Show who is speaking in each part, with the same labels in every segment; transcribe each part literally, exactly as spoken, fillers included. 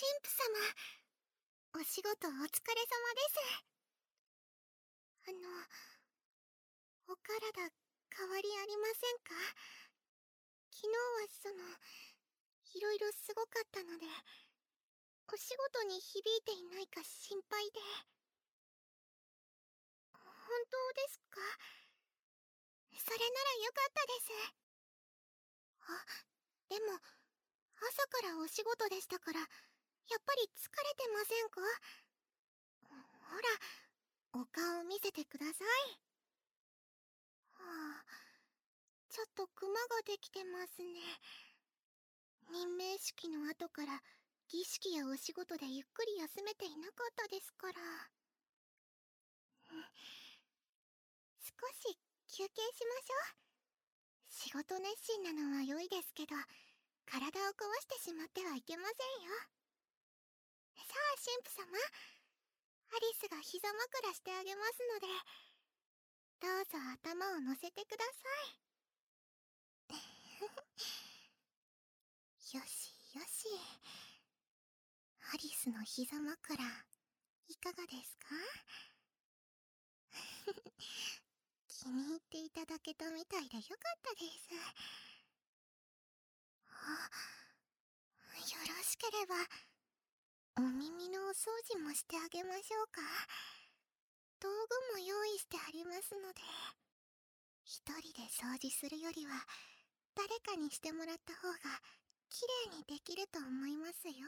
Speaker 1: 婦様、お仕事お疲れ様です。あの、お体変わりありませんか？昨日はその、いろいろすごかったので、お仕事に響いていないか心配で。本当ですか？それならよかったです。あ、でも、朝からお仕事でしたから、やっぱり疲れてませんか？ほら、お顔見せてください。はあ、ちょっとクマができてますね。任命式の後から儀式やお仕事でゆっくり休めていなかったですから。少し休憩しましょう。仕事熱心なのは良いですけど、体を壊してしまってはいけませんよ。さあ、神父様、アリスが膝枕してあげますので、どうぞ頭を乗せてください。よしよし。アリスの膝枕、いかがですか？気に入っていただけたみたいでよかったです。あ、よろしければ、お耳のお掃除もしてあげましょうか。道具も用意してありますので、一人で掃除するよりは、誰かにしてもらった方が、きれいにできると思いますよ。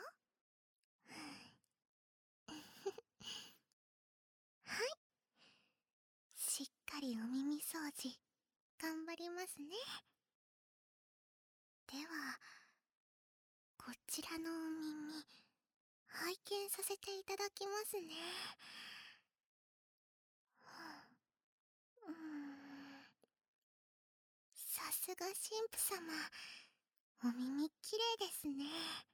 Speaker 1: はい。しっかりお耳掃除、頑張りますね。では、こちらのお耳、拝見させていただきますね。うーん、さすが神父様、お耳きれいですね。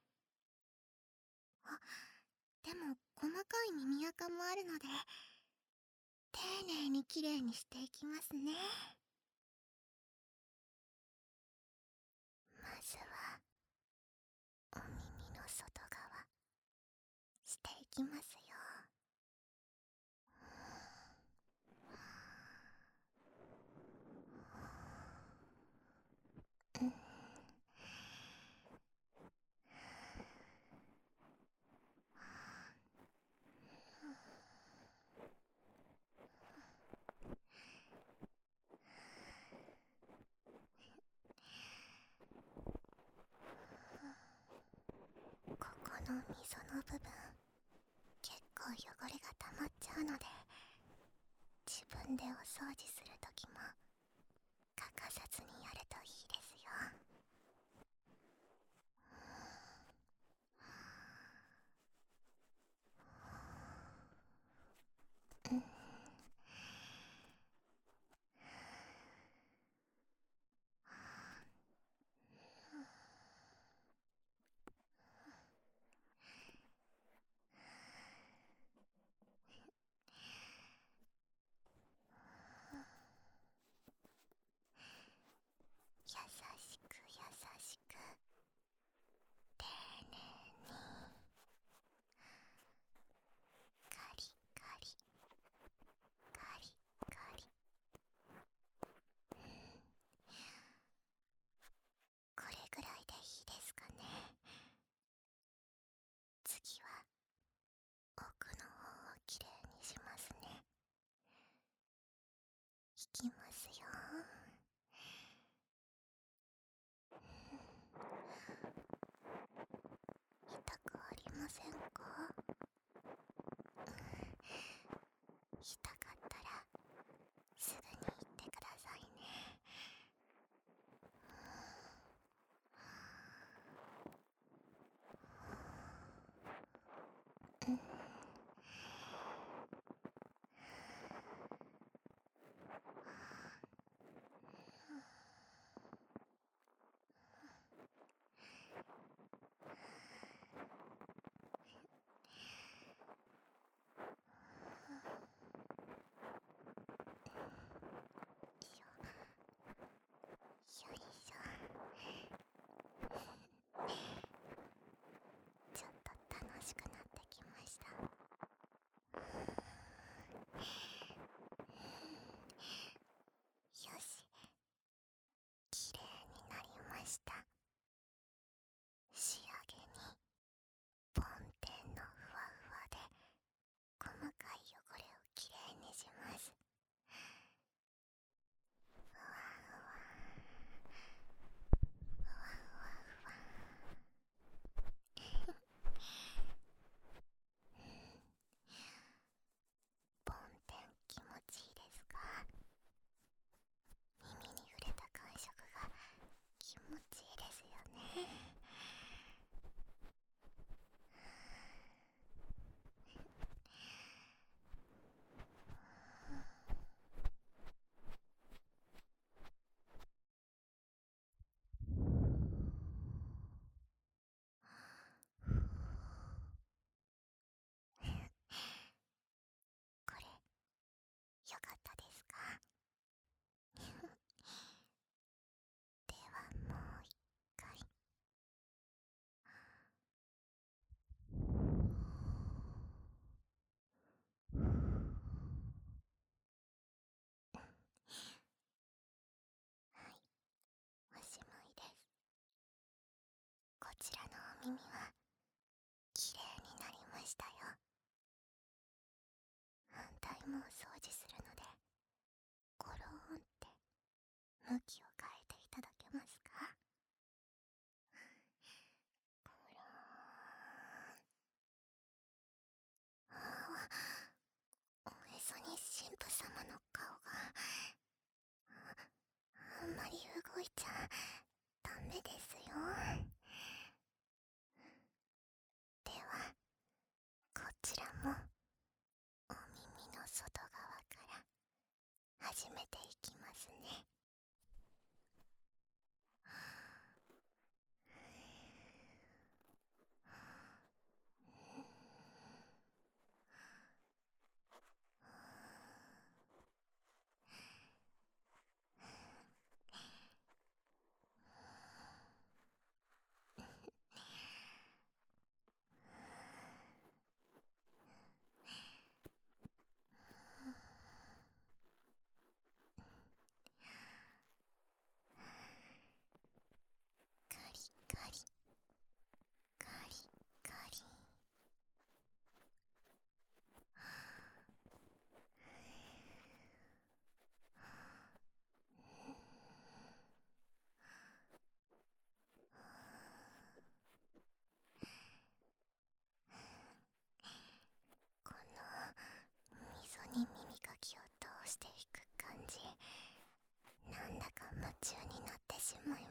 Speaker 1: あ、でも細かい耳垢もあるので、丁寧にきれいにしていきますね。まずはお耳の外側していきますよ。うん、ここの溝の部分、結構汚れが溜まっちゃうので、自分でお掃除するときも欠かさずにやるといいですよ。うん、優しく優しく、丁寧に、カリカリカリカリ。これぐらいでいいですかね。次は奥の方をきれいにしますね。いきますよ。痛くありませんか？痛かったらすぐに言ってくださいね。うん、よいしょ。ちょっと楽耳はきれいになりましたよ。反対もお掃除するので、ゴローンって向きを変えていただけますか？ゴローン。ああ、おへそに神父様の顔が。あんまり動いちゃダメですよ。では、こちらもお耳の外側から始めていきますね。カリカリカリカリ。この溝に耳かきを通していく感じ、なんだか夢中になってしまい